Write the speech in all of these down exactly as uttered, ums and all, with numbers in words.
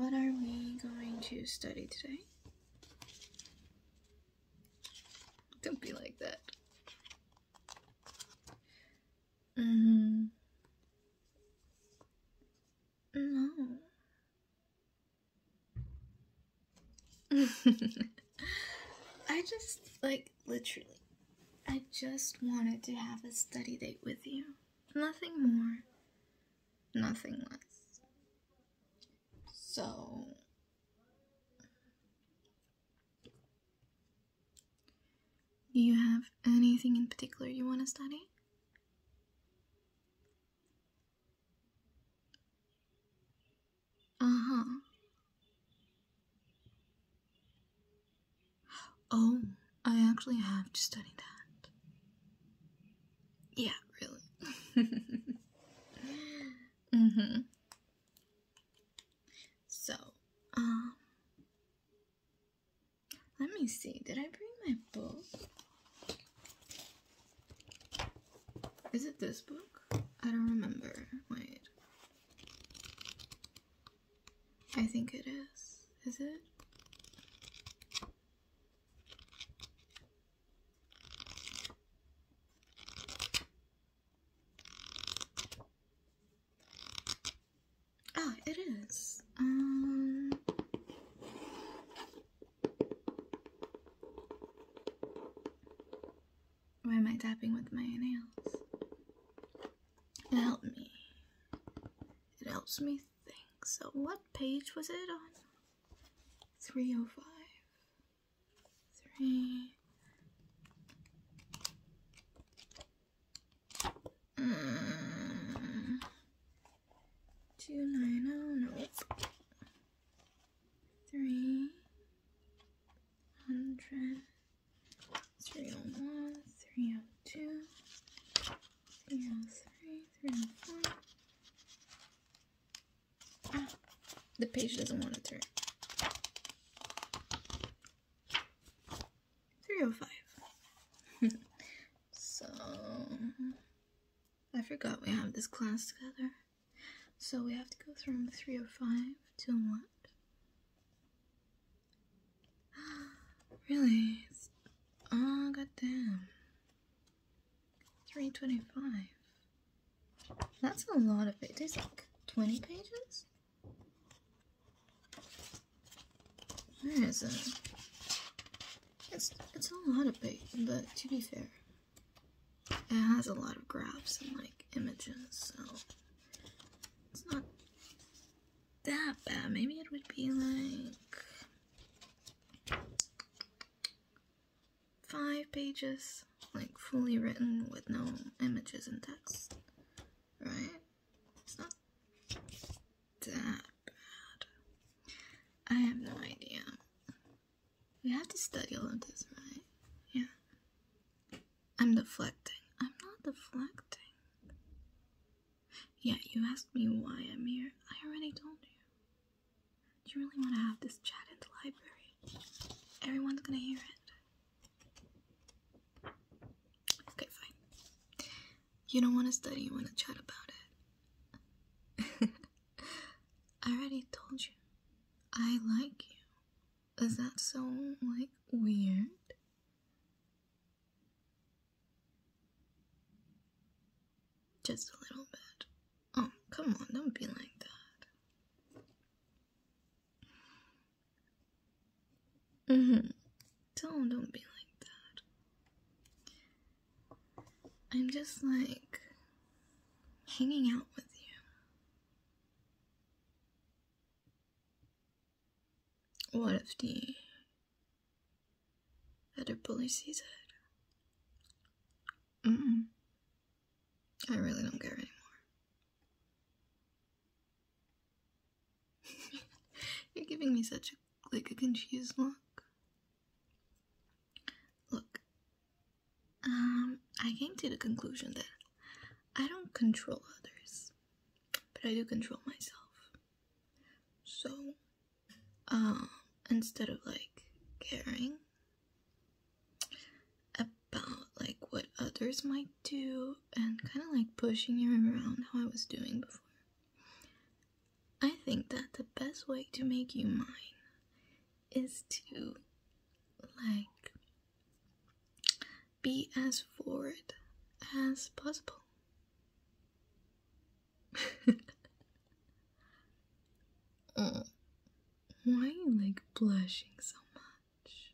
what are we going to study today? Don't be like that. Mm-hmm. No. I just, like, literally, I just wanted to have a study date with you. Nothing more, nothing less. So, do you have anything in particular you want to study? Uh-huh. Oh, I actually have to study that. Yeah, really. Mm-hmm. So, um, let me see. Did I bring my book? Is it this book? I don't remember. Wait. I think it is. Is it? Ah, it is. Um. Why am I tapping with my nails? It helped me. It helps me think. So, what page was it on? three oh five. Three. Mm. two ninety. Nope. three hundred. three oh one. three oh two. three oh three. three oh four. Ah, the page doesn't want to turn. three oh five. So, I forgot we have this class together. So we have to go from three oh five to what? Really? It's, oh, goddamn. three twenty-five. That's a lot of pages. Like twenty pages? Where is it? It's, it's a lot of pages, but to be fair, it has a lot of graphs and like images, so it's not that bad. Maybe it would be like five pages, like fully written with no images and text, right? It's not that bad. I have no idea. We have to study all of this, right? Yeah. I'm deflecting. I'm not deflecting. Yeah, you asked me why I'm here. I already told you. Do you really want to have this chat in the library? Everyone's gonna hear it. Okay, fine. You don't want to study, you want to chat about it. I already told you. I like you. Is that so, like, weird? Just a little bit. Oh, come on, don't be like that. Mm-hmm. Don't, don't be like that. I'm just, like, hanging out with you. What if the other bully sees it? Mm-mm. I really don't care anymore. You're giving me such a, like, a confused look. Look, um, I came to the conclusion that I don't control others, but I do control myself. So, um, instead of, like, caring about, like, what others might do and kind of, like, pushing you around how I was doing before, I think that the best way to make you mine is to, like, be as forward as possible. Oh, why are you, like, blushing so much?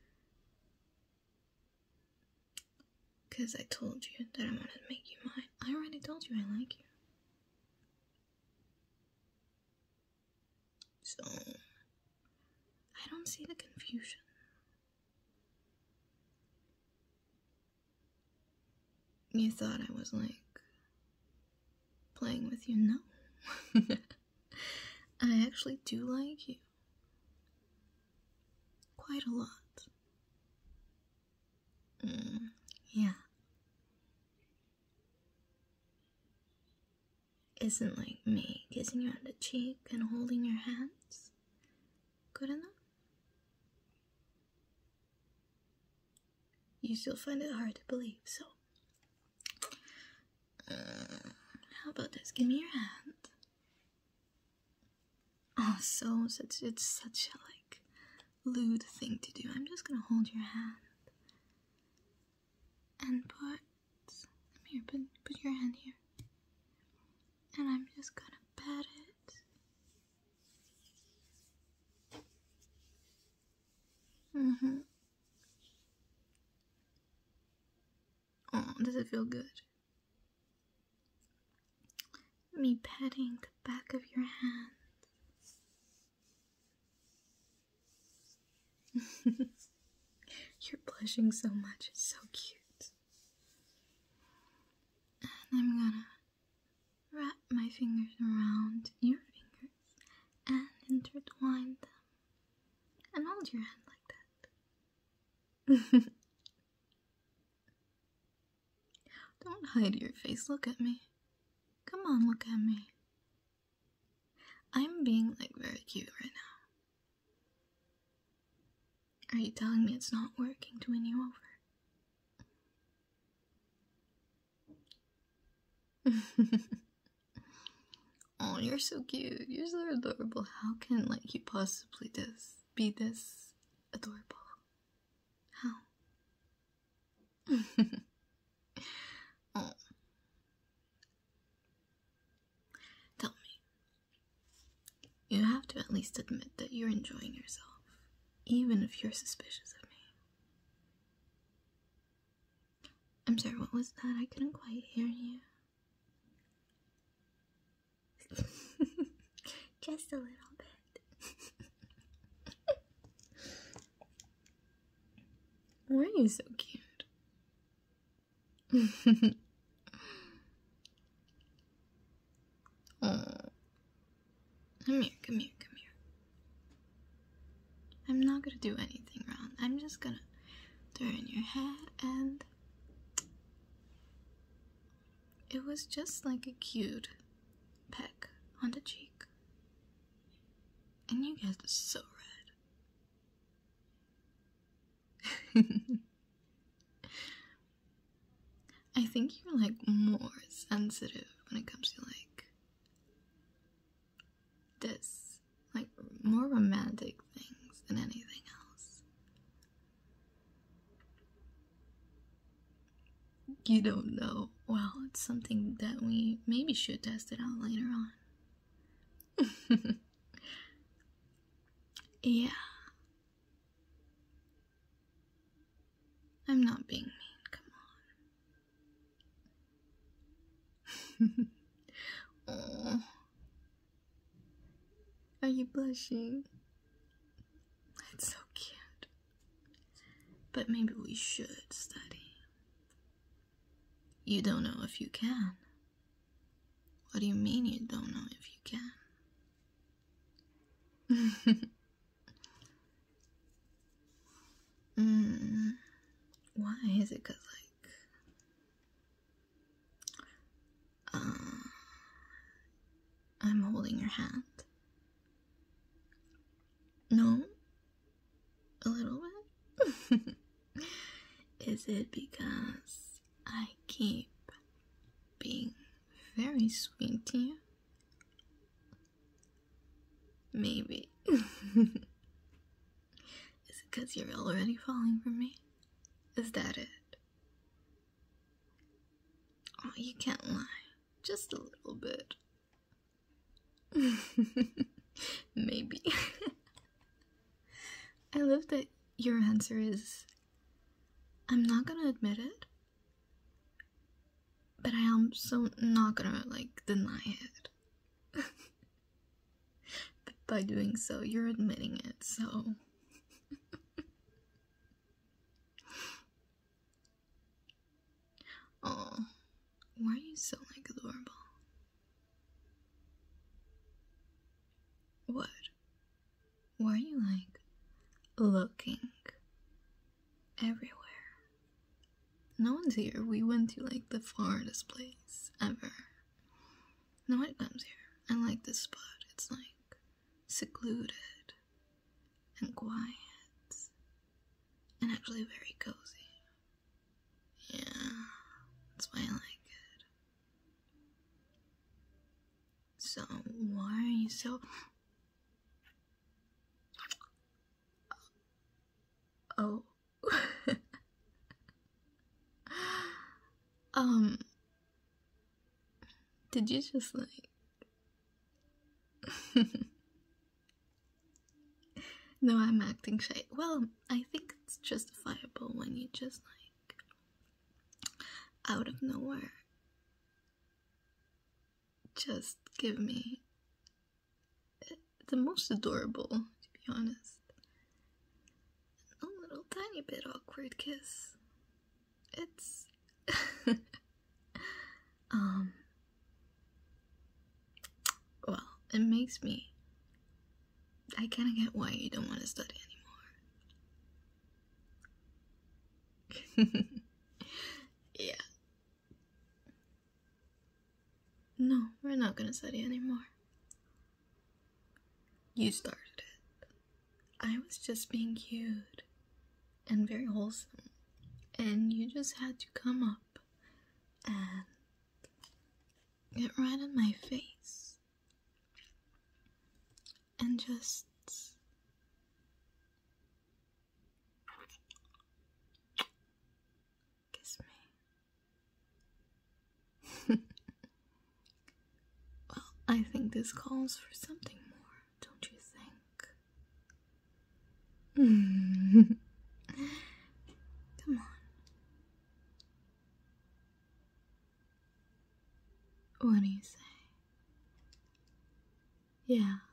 Because I told you that I wanted to make you mine. I already told you I like you. So, I don't see the confusion. You thought I was, like, playing with you? No. I actually do like you. Quite a lot. Mm, yeah. Isn't, like, me kissing you on the cheek and holding your hands good enough? You still find it hard to believe, so uh, how about this? Give me your hand. Oh, so such it's such a, like, lewd thing to do. I'm just gonna hold your hand and put come here, put put your hand here, and I'm just gonna pat it. Mm-hmm. Oh, does it feel good? Me patting the back of your hand. You're blushing so much, it's so cute. And I'm gonna wrap my fingers around your fingers and intertwine them and hold your hand like that. Don't hide your face, look at me. Come on, look at me. I'm being, like, very cute right now. Are you telling me it's not working to win you over? Oh, you're so cute. You're so adorable. How can, like, you possibly this be this adorable? How? Oh. Tell me. You have to at least admit that you're enjoying yourself, even if you're suspicious of me. I'm sorry, what was that? I couldn't quite hear you. Just a little bit. Why are you so cute? Oh. Come here, come here, come here. I'm not gonna do anything wrong. I'm just gonna turn your head, and it was just like a cute peck on the cheek. And you get so red. I think you're, like, more sensitive when it comes to, like, this, like, more romantic things than anything else. You don't know. Well, it's something that we maybe should test it out later on. Yeah. I'm not being mean, come on. Oh. Are you blushing? It's so cute. But maybe we should study. You don't know if you can. What do you mean you don't know if you can? mm, why is it? 'Cause, like, uh, I'm holding your hand. No? A little bit? Is it because I keep being very sweet to you? Maybe. Is it because you're already falling for me? Is that it? Oh, you can't lie. Just a little bit. Maybe. I love that your answer is, I'm not gonna admit it, but I am so not gonna, like, deny it. But by doing so, you're admitting it, so... Oh, why are you so, like, adorable? What? Why are you, like, looking everywhere? No one's here. We went to, like, the farthest place ever. No one comes here. I like this spot. It's, like, secluded and quiet and actually very cozy. Yeah, that's why I like it. So, why are you so... Oh. um, did you just, like... No, I'm acting shy. Well, I think it's justifiable when you just, like, out of nowhere, just give me the most adorable, to be honest, a little tiny bit awkward kiss. It's, um, well, it makes me, I kinda get why you don't want to study anymore. Yeah. No, we're not gonna study anymore. You started it. I was just being cute and very wholesome, and you just had to come up and get right in my face and just kiss me. Well, I think this calls for something more, don't you think? Come on. What do you say? Yeah.